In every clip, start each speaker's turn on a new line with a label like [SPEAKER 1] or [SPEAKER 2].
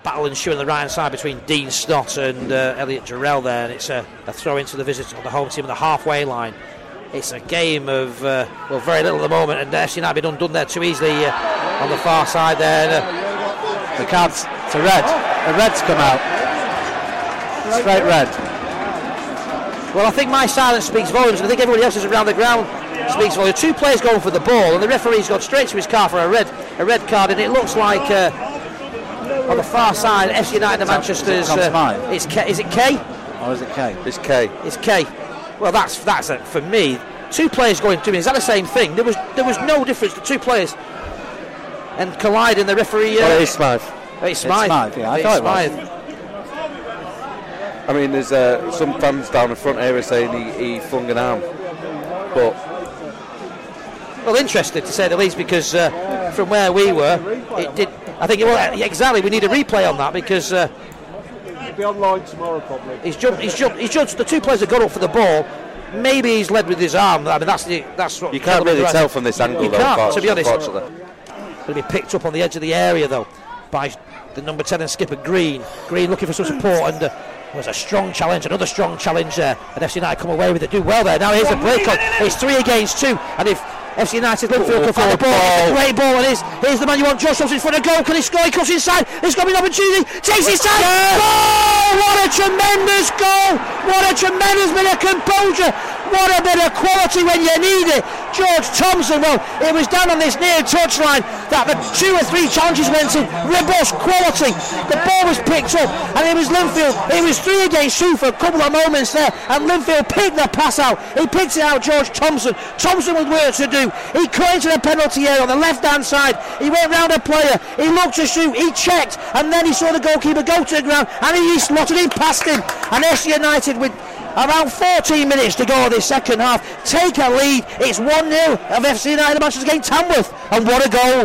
[SPEAKER 1] battle ensuing on the right hand side between Dean Stott and Elliot Durrell there, and it's a throw into the visitors on the home team on the halfway line. It's a game of very little at the moment, and FC United been undone there too easily on the far side there.
[SPEAKER 2] The cards to red. The red's come out. Straight red.
[SPEAKER 1] Well, I think my silence speaks volumes, and I think everybody else is around the ground speaks volumes. 2 players going for the ball, and the referee's gone straight to his car for a red card, and it looks like on the far side, FC United and Manchester's. Is it K?
[SPEAKER 2] Or is it K?
[SPEAKER 3] It's K.
[SPEAKER 1] It's K. Well, that's for me. 2 players going to me. Is that the same thing? There was no difference. The 2 players and colliding. The referee.
[SPEAKER 3] Well, it's Smythe.
[SPEAKER 1] It's Smythe.
[SPEAKER 2] Yeah, I thought it was.
[SPEAKER 3] I mean, there's some fans down the front area saying he flung an arm, but.
[SPEAKER 1] Well, interested to say the least, because from where we were, it did. I think exactly. We need a replay on that because.
[SPEAKER 4] It'll be online tomorrow probably.
[SPEAKER 1] He's judged the 2 players that got up for the ball. Maybe he's led with his arm. I mean, that's what
[SPEAKER 3] you can't really tell from this angle.
[SPEAKER 1] You can't, to be honest. It's going to be picked up on the edge of the area though by the number 10 and skipper Green. Green looking for some support, and was a strong challenge, another strong challenge there, and FC United come away with it. Do well there. Now here's a break on. It's 3 against 2, and if FC United Linfield can find the ball. It's a great ball, and here's the man you want. Josh Thompson in front of goal. Can he score? He comes inside. It's got to be an opportunity. Takes his time. Goal! What a tremendous goal! What a tremendous bit of composure! What a bit of quality when you need it. George Thompson, well, it was down on this near touchline that the 2 or 3 challenges went in. Robust quality. The ball was picked up, and it was Linfield. It was 3 against 2 for a couple of moments there, and Linfield picked the pass out. He picked it out, George Thompson. Thompson with work to do. He cut into the penalty area on the left-hand side. He went round a player. He looked to shoot. He checked, and then he saw the goalkeeper go to the ground, and he slotted it past him. And FC United, with around 14 minutes to go of this second half, take a lead. It's 1-0 of FC United Manchester against Tamworth, and what a goal!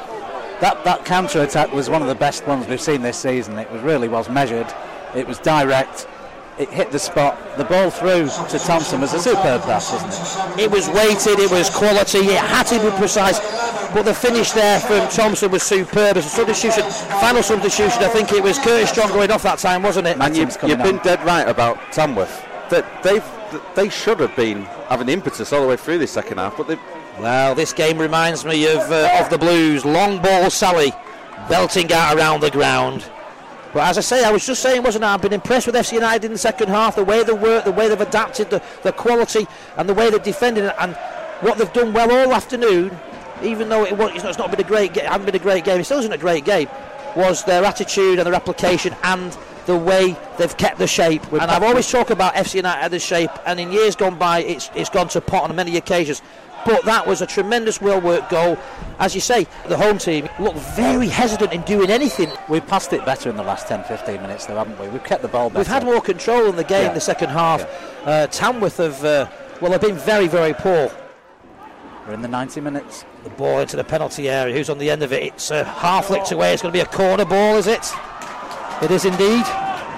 [SPEAKER 2] That counter-attack was one of the best ones we've seen this season. It really was measured. It was direct. It hit the spot. The ball through to Thompson was a superb pass, wasn't it?
[SPEAKER 1] It was weighted, it was quality, it had to be precise, but the finish there from Thompson was superb. As a substitution, final substitution, I think it was Curtis Strong going off that time, wasn't it?
[SPEAKER 3] And you've been dead right about Tamworth. They should have been having impetus all the way through this second half, but
[SPEAKER 1] well, this game reminds me of the Blues. Long ball Sally belting out around the ground. But as I say, I was just saying, wasn't I? I've been impressed with FC United in the second half, the way they work, the way they've adapted, the quality, and the way they've defended it, and what they've done well all afternoon. Even though it's not been a great game, hasn't been a great game, it still isn't a great game, was their attitude and their application and the way they've kept the shape. And I've always talked about FC United as shape, and in years gone by, it's gone to pot on many occasions. But that was a tremendous well-worked goal. As you say, the home team looked very hesitant in doing anything.
[SPEAKER 2] We've passed it better in the last 10-15 minutes though, haven't we? We've kept the ball better.
[SPEAKER 1] We've had more control in the game the second half. Yeah. Tamworth have been very, very poor.
[SPEAKER 2] We're in the 90 minutes.
[SPEAKER 1] The ball into the penalty area. Who's on the end of it? It's half flicked away. It's going to be a corner ball, is it? It is indeed.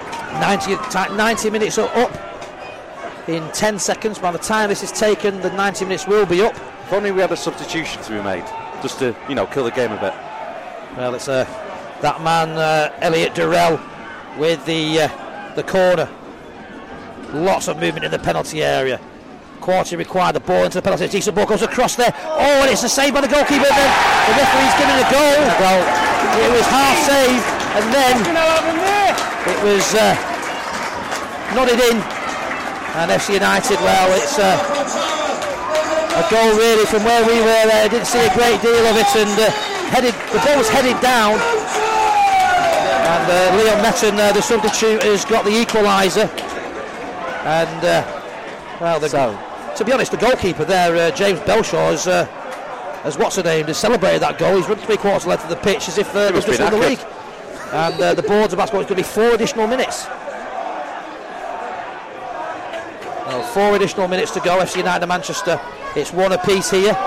[SPEAKER 1] 90 minutes are up in 10 seconds. By the time this is taken, the 90 minutes will be up.
[SPEAKER 3] If only we had a substitution to be made, just to kill the game a bit.
[SPEAKER 1] Well, it's that man Elliot Durrell with the corner. Lots of movement in the penalty area. Quarty required the ball into the penalty. A decent ball goes across there. Oh, and it's a save by the goalkeeper. Then the referee's given a goal. It was half saved, and then it was nodded in. And FC United, well, it's a goal really from where we were there. I didn't see a great deal of it, and the ball was headed down. And Leon Metten, the substitute, has got the equaliser. And to be honest, the goalkeeper there, James Belshaw, has what's her name, has celebrated that goal. He's run 3/4 length of the pitch as if they've just won the league. And the board's about to go. It's going to be 4 additional minutes. Well, 4 additional minutes to go. FC United and Manchester. It's 1 apiece here.